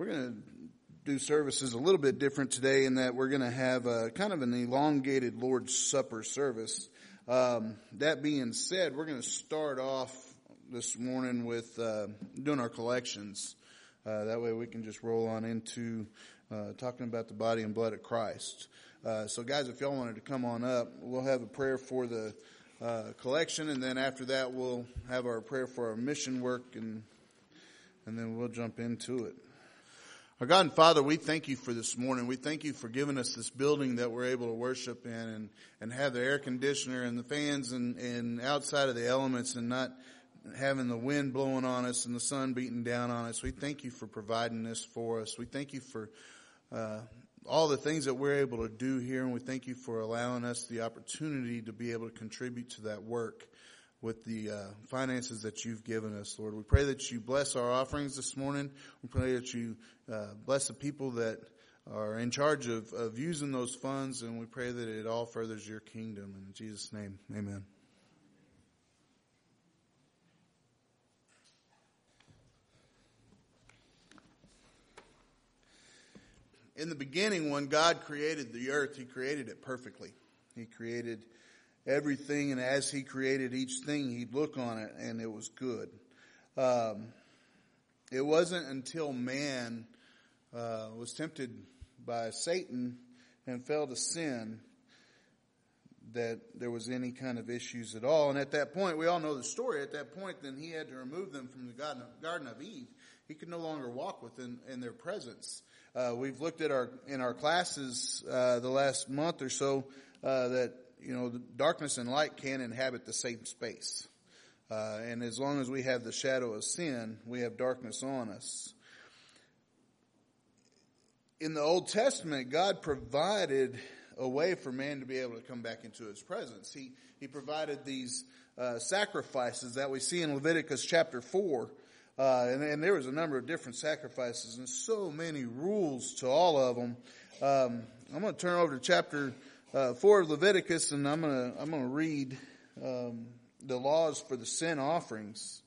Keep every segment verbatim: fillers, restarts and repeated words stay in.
We're going to do services a little bit different today in that we're going to have a kind of an elongated Lord's Supper service. Um, that being said, we're going to start off this morning with uh, doing our collections. Uh, that way we can just roll on into uh, talking about the body and blood of Christ. Uh, so guys, if y'all wanted to come on up, we'll have a prayer for the uh, collection, and then after that we'll have our prayer for our mission work, and and then we'll jump into it. Our God and Father, we thank you for this morning. We thank you for giving us this building that we're able to worship in and, and have the air conditioner and the fans and, and outside of the elements and not having the wind blowing on us and the sun beating down on us. We thank you for providing this for us. We thank you for uh, all the things that we're able to do here, and we thank you for allowing us the opportunity to be able to contribute to that work with the uh, finances that you've given us, Lord. We pray that you bless our offerings this morning. We pray that you uh, bless the people that are in charge of, of using those funds, and we pray that it all furthers your kingdom. In Jesus' name, amen. In the beginning, when God created the earth, he created it perfectly. He created everything, and as he created each thing, he'd look on it, and it was good. Um, it wasn't until man uh, was tempted by Satan and fell to sin that there was any kind of issues at all. And at that point, we all know the story. At that point, then he had to remove them from the Garden of, Garden of Eve. He could no longer walk within in their presence. Uh, we've looked at our in our classes uh, the last month or so uh, that you know, the darkness and light can inhabit the same space. Uh, and as long as we have the shadow of sin, we have darkness on us. In the Old Testament, God provided a way for man to be able to come back into his presence. He, he provided these uh, sacrifices that we see in Leviticus chapter four. Uh, and, and there was a number of different sacrifices and so many rules to all of them. Um, I'm going to turn over to chapter Uh, four of Leviticus, and I'm gonna I'm gonna read um, the laws for the sin offerings.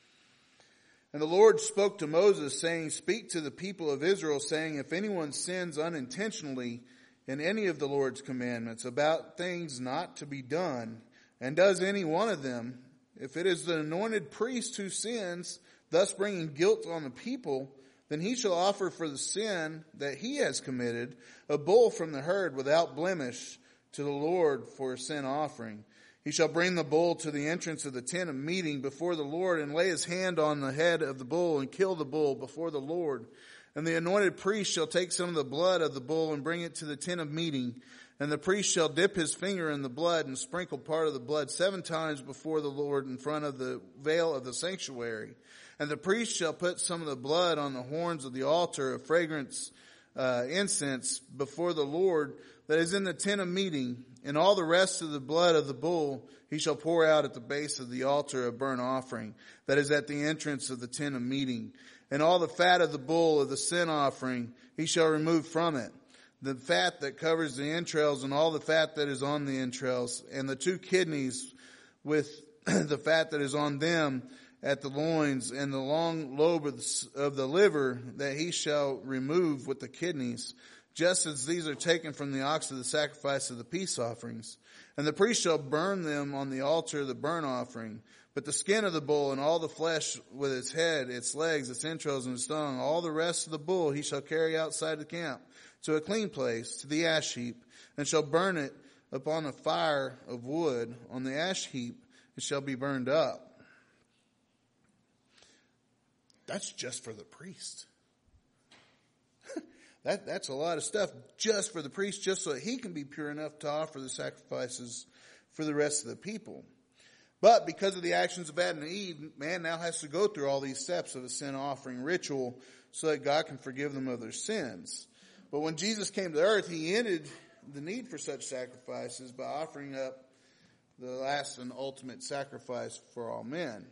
And the Lord spoke to Moses, saying, "Speak to the people of Israel, saying, if anyone sins unintentionally in any of the Lord's commandments about things not to be done, and does any one of them, if it is the anointed priest who sins, thus bringing guilt on the people, then he shall offer for the sin that he has committed a bull from the herd without blemish to the Lord for a sin offering. He shall bring the bull to the entrance of the tent of meeting before the Lord and lay his hand on the head of the bull and kill the bull before the Lord. And the anointed priest shall take some of the blood of the bull and bring it to the tent of meeting. And the priest shall dip his finger in the blood and sprinkle part of the blood seven times before the Lord in front of the veil of the sanctuary. And the priest shall put some of the blood on the horns of the altar of fragrance uh, incense before the Lord that is in the tent of meeting. And all the rest of the blood of the bull he shall pour out at the base of the altar of burnt offering that is at the entrance of the tent of meeting. And all the fat of the bull of the sin offering he shall remove from it, the fat that covers the entrails and all the fat that is on the entrails, and the two kidneys with the fat that is on them at the loins, and the long lobe of the, of the liver that he shall remove with the kidneys, just as these are taken from the ox of the sacrifice of the peace offerings. And the priest shall burn them on the altar of the burnt offering. But the skin of the bull and all the flesh with its head, its legs, its entrails, and its tongue, all the rest of the bull he shall carry outside the camp to a clean place, to the ash heap, and shall burn it upon a fire of wood. On the ash heap it shall be burned up. That's just for the priest. that That's a lot of stuff just for the priest, just so that he can be pure enough to offer the sacrifices for the rest of the people. But because of the actions of Adam and Eve, man now has to go through all these steps of a sin offering ritual so that God can forgive them of their sins. But when Jesus came to earth, he ended the need for such sacrifices by offering up the last and ultimate sacrifice for all men.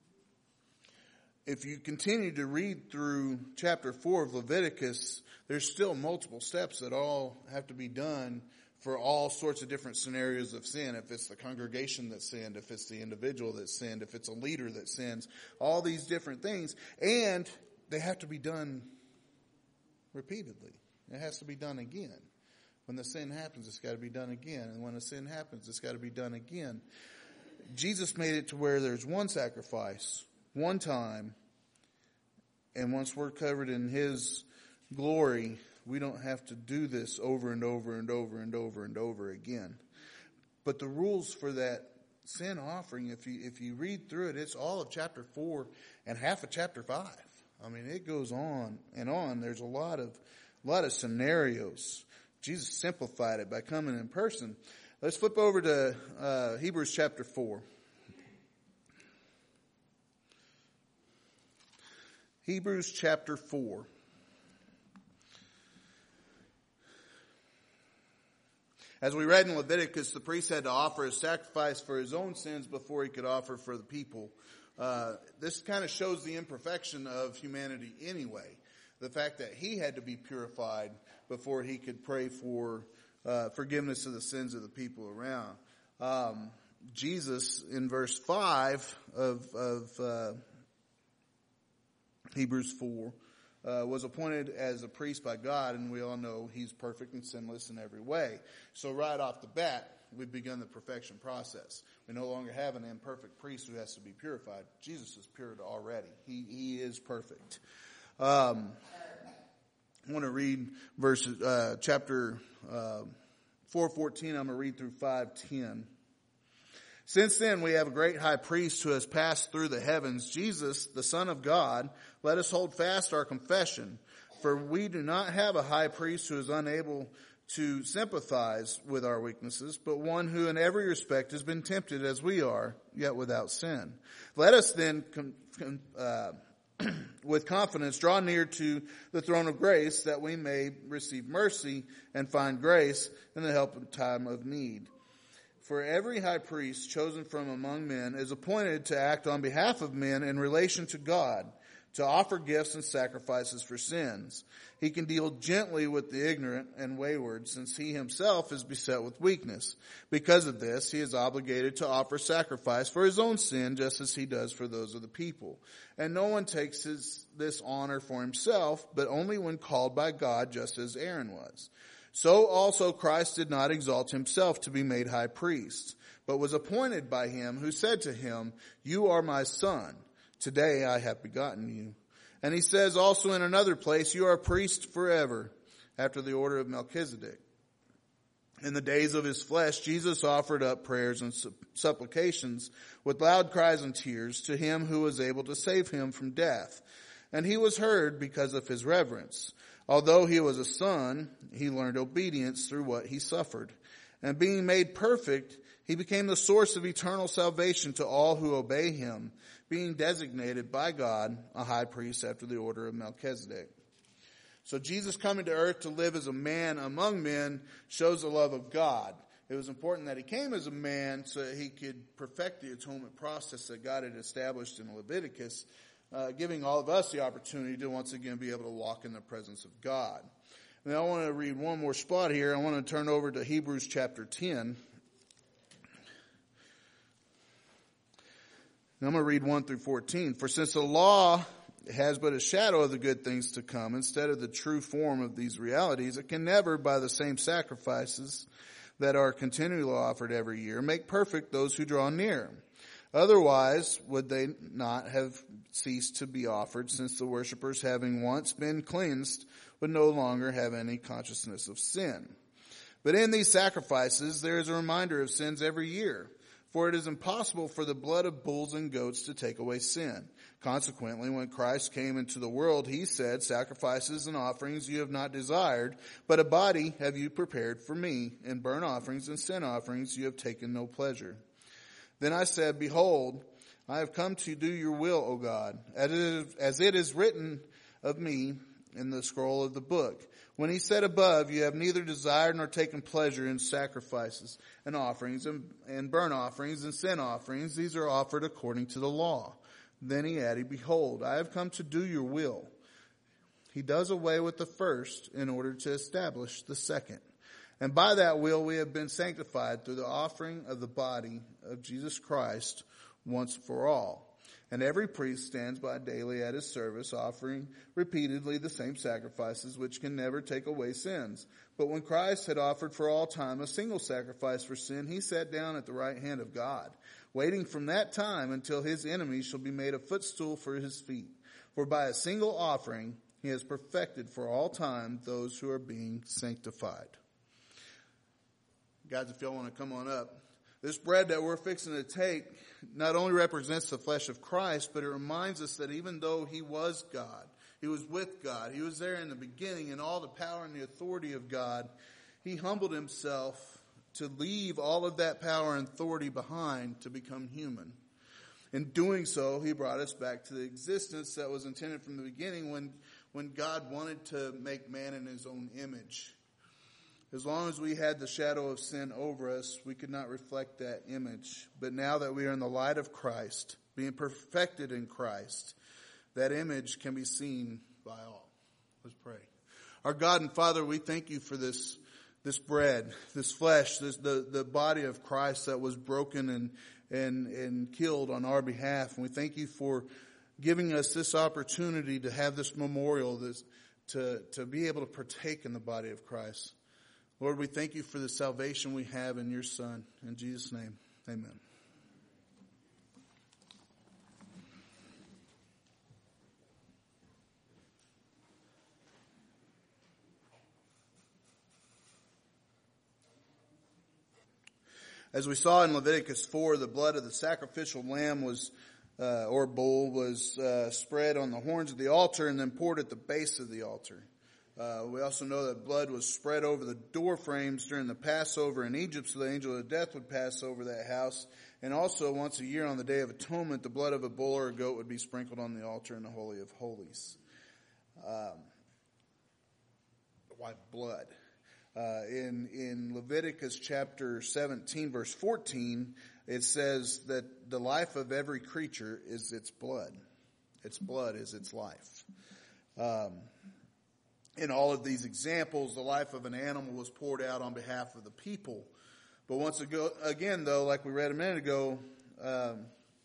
If you continue to read through chapter four of Leviticus, there's still multiple steps that all have to be done for all sorts of different scenarios of sin. If it's the congregation that sinned, if it's the individual that sinned, if it's a leader that sins, all these different things. And they have to be done repeatedly. It has to be done again. When the sin happens, it's got to be done again. And when the sin happens, it's got to be done again. Jesus made it to where there's one sacrifice, one time, and once we're covered in His glory, we don't have to do this over and over and over and over and over again. But the rules for that sin offering, if you if you read through it, it's all of chapter four and half of chapter five. I mean, it goes on and on. There's a lot of a lot of scenarios. Jesus simplified it by coming in person. Let's flip over to uh, Hebrews chapter four. Hebrews chapter four. As we read in Leviticus, the priest had to offer a sacrifice for his own sins before he could offer for the people. Uh, this kind of shows the imperfection of humanity anyway. The fact that he had to be purified before he could pray for uh, forgiveness of the sins of the people around. Um, Jesus, in verse five of, of uh, Hebrews four, Uh, was appointed as a priest by God, and we all know He's perfect and sinless in every way. So right off the bat, we've begun the perfection process. We no longer have an imperfect priest who has to be purified. Jesus is pure already. He He is perfect. Um, I want to read verse uh, chapter uh, four fourteen. I'm going to read through five ten. Since then we have a great high priest who has passed through the heavens, Jesus, the Son of God. Let us hold fast our confession, for we do not have a high priest who is unable to sympathize with our weaknesses, but one who in every respect has been tempted as we are, yet without sin. Let us then, con, con, uh, with confidence, draw near to the throne of grace, that we may receive mercy and find grace in the help of time of need. For every high priest chosen from among men is appointed to act on behalf of men in relation to God, to offer gifts and sacrifices for sins. He can deal gently with the ignorant and wayward, since he himself is beset with weakness. Because of this, he is obligated to offer sacrifice for his own sin, just as he does for those of the people. And no one takes his, this honor for himself, but only when called by God, just as Aaron was. So also Christ did not exalt himself to be made high priest, but was appointed by him who said to him, "You are my son. Today I have begotten you." And he says also in another place, "You are a priest forever, after the order of Melchizedek." In the days of his flesh, Jesus offered up prayers and supplications with loud cries and tears to him who was able to save him from death. And he was heard because of his reverence. Although he was a son, he learned obedience through what he suffered. And being made perfect, he became the source of eternal salvation to all who obey him, being designated by God a high priest after the order of Melchizedek. So Jesus coming to earth to live as a man among men shows the love of God. It was important that he came as a man so that he could perfect the atonement process that God had established in Leviticus, Uh, giving all of us the opportunity to once again be able to walk in the presence of God. Now I want to read one more spot here. I want to turn over to Hebrews chapter ten. Now I'm going to read one through fourteen. For since the law has but a shadow of the good things to come, instead of the true form of these realities, it can never, by the same sacrifices that are continually offered every year, make perfect those who draw near. Otherwise, would they not have ceased to be offered, since the worshippers, having once been cleansed, would no longer have any consciousness of sin. But in these sacrifices, there is a reminder of sins every year. For it is impossible for the blood of bulls and goats to take away sin. Consequently, when Christ came into the world, he said, "Sacrifices and offerings you have not desired, but a body have you prepared for me. In burnt offerings and sin offerings you have taken no pleasure." Then I said, "Behold, I have come to do your will, O God, as it is written of me in the scroll of the book." When he said above, "You have neither desired nor taken pleasure in sacrifices and offerings and, and burnt offerings and sin offerings, these are offered according to the law." Then he added, "Behold, I have come to do your will." He does away with the first in order to establish the second. And by that will we have been sanctified through the offering of the body of Jesus Christ once for all. And every priest stands by daily at his service, offering repeatedly the same sacrifices, which can never take away sins. But when Christ had offered for all time a single sacrifice for sin, he sat down at the right hand of God, waiting from that time until his enemies shall be made a footstool for his feet. For by a single offering he has perfected for all time those who are being sanctified. Guys, if y'all want to come on up. This bread that we're fixing to take not only represents the flesh of Christ, but it reminds us that even though he was God, he was with God, he was there in the beginning in all the power and the authority of God, he humbled himself to leave all of that power and authority behind to become human. In doing so, he brought us back to the existence that was intended from the beginning when, when God wanted to make man in his own image. As long as we had the shadow of sin over us, we could not reflect that image. But now that we are in the light of Christ, being perfected in Christ, that image can be seen by all. Let's pray. Our God and Father, we thank you for this this bread, this flesh, this, the, the body of Christ that was broken and, and, and killed on our behalf. And we thank you for giving us this opportunity to have this memorial, this, to, to be able to partake in the body of Christ. Lord, we thank you for the salvation we have in your Son. In Jesus' name, amen. As we saw in Leviticus four, the blood of the sacrificial lamb was, uh, or bull was uh, spread on the horns of the altar and then poured at the base of the altar. Uh, we also know that blood was spread over the door frames during the Passover in Egypt, so the angel of death would pass over that house. And also, once a year on the Day of Atonement, the blood of a bull or a goat would be sprinkled on the altar in the Holy of Holies. Um, why blood? Uh, in, in Leviticus chapter seventeen, verse fourteen, it says that the life of every creature is its blood. Its blood is its life. Um, In all of these examples, the life of an animal was poured out on behalf of the people. But once ago, again, though, like we read a minute ago, um,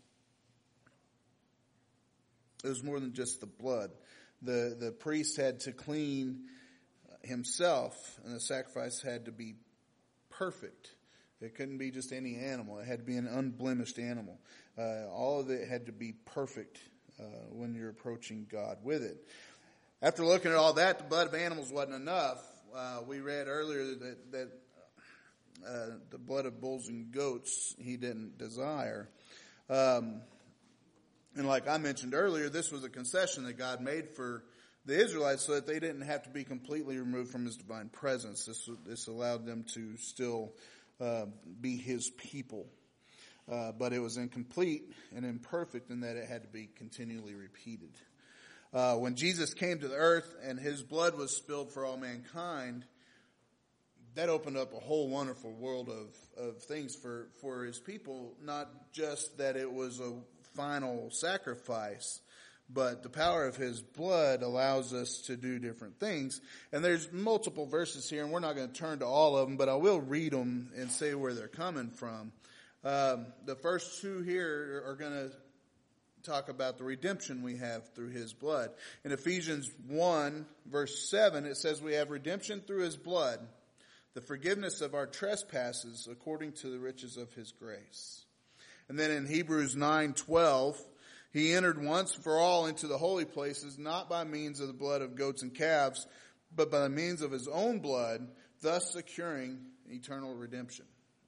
it was more than just the blood. The, the priest had to clean himself, and the sacrifice had to be perfect. It couldn't be just any animal. It had to be an unblemished animal. Uh, all of it had to be perfect uh, when you're approaching God with it. After looking at all that, the blood of animals wasn't enough. Uh, we read earlier that, that uh, the blood of bulls and goats he didn't desire. Um, and like I mentioned earlier, this was a concession that God made for the Israelites so that they didn't have to be completely removed from his divine presence. This, this allowed them to still uh, be his people. Uh, but it was incomplete and imperfect in that it had to be continually repeated. Uh, when Jesus came to the earth and his blood was spilled for all mankind, that opened up a whole wonderful world of, of things for, for his people. Not just that it was a final sacrifice, but the power of his blood allows us to do different things. And there's multiple verses here, and we're not going to turn to all of them, but I will read them and say where they're coming from. Um, the first two here are going to talk about the redemption we have through his blood. In Ephesians one, verse seven, it says we have redemption through his blood, the forgiveness of our trespasses according to the riches of his grace. And then in Hebrews nine twelve, he entered once for all into the holy places, not by means of the blood of goats and calves, but by the means of his own blood, thus securing eternal redemption.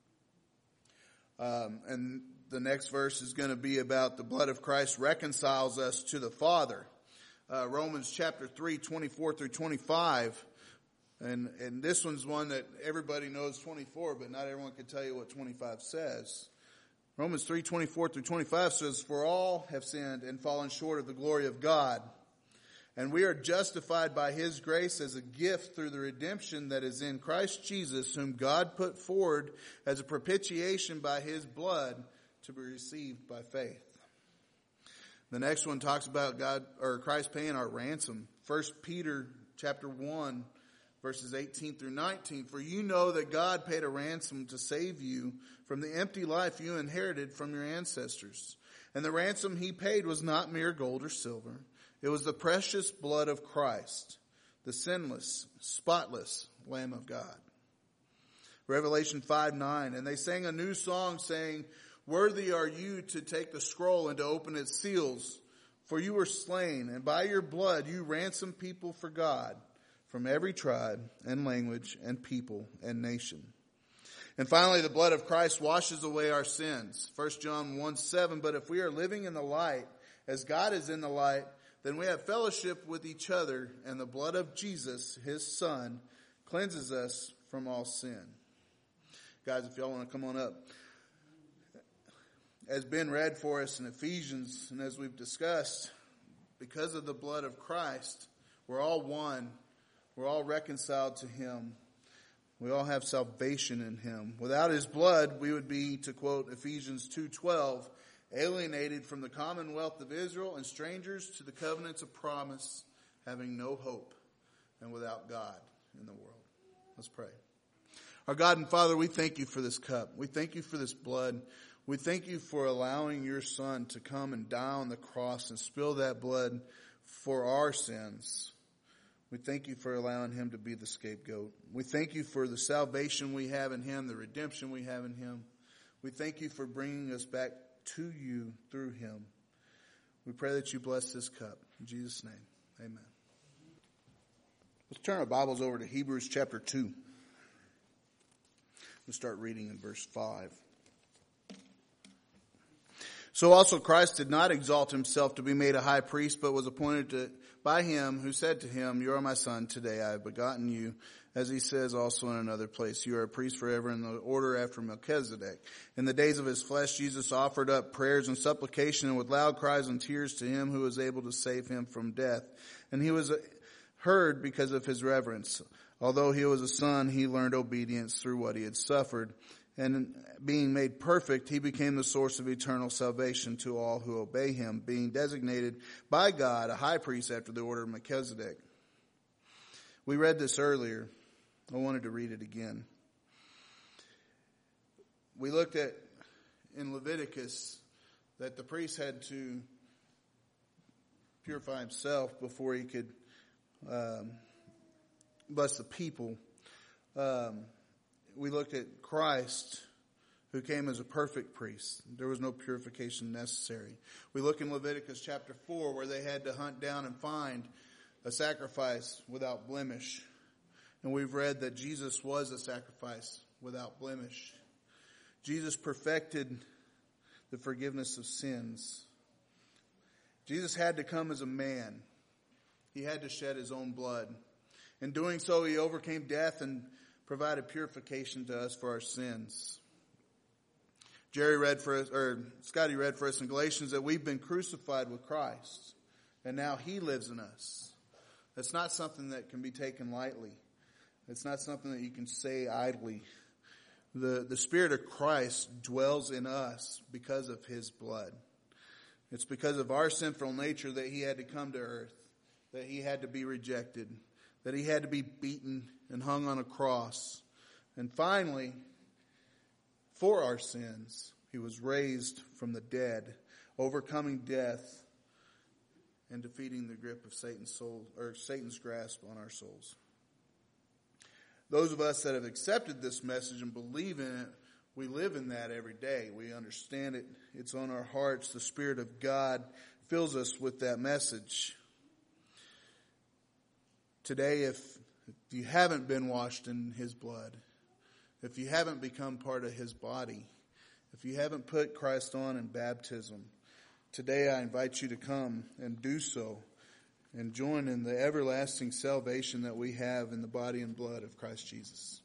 Um, and the next verse is going to be about the blood of Christ reconciles us to the Father. Uh, Romans chapter three, twenty-four through twenty-five. And, and this one's one that everybody knows twenty-four, but not everyone can tell you what twenty-five says. Romans three, twenty-four through twenty-five says, for all have sinned and fallen short of the glory of God. And we are justified by his grace as a gift through the redemption that is in Christ Jesus, whom God put forward as a propitiation by his blood to be received by faith. The next one talks about God or Christ paying our ransom. First Peter chapter one, verses eighteen through nineteen. For you know that God paid a ransom to save you from the empty life you inherited from your ancestors, And the ransom he paid was not mere gold or silver. It was the precious blood of Christ, the sinless, spotless Lamb of God. Revelation five nine, and they sang a new song saying, "Worthy are you to take the scroll and to open its seals, for you were slain, and by your blood you ransomed people for God from every tribe and language and people and nation." And finally, the blood of Christ washes away our sins. First John one seven, "But if we are living in the light, as God is in the light, then we have fellowship with each other, and the blood of Jesus, his Son, cleanses us from all sin." Guys, if y'all want to come on up. As Ben read for us in Ephesians, and as we've discussed, because of the blood of Christ, we're all one. We're all reconciled to him. We all have salvation in him. Without his blood, we would be, to quote Ephesians two twelve, alienated from the commonwealth of Israel and strangers to the covenants of promise, having no hope and without God in the world. Let's pray. Our God and Father, we thank you for this cup. We thank you for this blood. We thank you for allowing your Son to come and die on the cross and spill that blood for our sins. We thank you for allowing him to be the scapegoat. We thank you for the salvation we have in him, the redemption we have in him. We thank you for bringing us back to you through him. We pray that you bless this cup. In Jesus' name, amen. Let's turn our Bibles over to Hebrews chapter two. We'll start reading in verse five. "So also Christ did not exalt himself to be made a high priest, but was appointed to, by him who said to him, 'You are my son, today I have begotten you.' As he says also in another place, 'You are a priest forever in the order after Melchizedek.' In the days of his flesh, Jesus offered up prayers and supplication and with loud cries and tears to him who was able to save him from death. And he was heard because of his reverence. Although he was a son, he learned obedience through what he had suffered. And being made perfect, he became the source of eternal salvation to all who obey him, being designated by God a high priest after the order of Melchizedek." We read this earlier. I wanted to read it again. We looked at in Leviticus that the priest had to purify himself before he could um, bless the people. Um, we looked at Christ, who came as a perfect priest. There was no purification necessary. We look in Leviticus chapter four, where they had to hunt down and find a sacrifice without blemish. And we've read that Jesus was a sacrifice without blemish. Jesus perfected the forgiveness of sins. Jesus had to come as a man. He had to shed his own blood. In doing so, he overcame death and provided purification to us for our sins. Jerry read for us, or Scotty read for us in Galatians that we've been crucified with Christ, and now he lives in us. That's not something that can be taken lightly. It's not something that you can say idly. The, the Spirit of Christ dwells in us because of his blood. It's because of our sinful nature that he had to come to earth, that he had to be rejected, that he had to be beaten and hung on a cross. And finally, for our sins, he was raised from the dead, overcoming death and defeating the grip of Satan's soul, or Satan's grasp on our souls. Those of us that have accepted this message and believe in it, we live in that every day. We understand it. It's on our hearts. The Spirit of God fills us with that message. Today, if you haven't been washed in his blood, if you haven't become part of his body, if you haven't put Christ on in baptism, today I invite you to come and do so and join in the everlasting salvation that we have in the body and blood of Christ Jesus.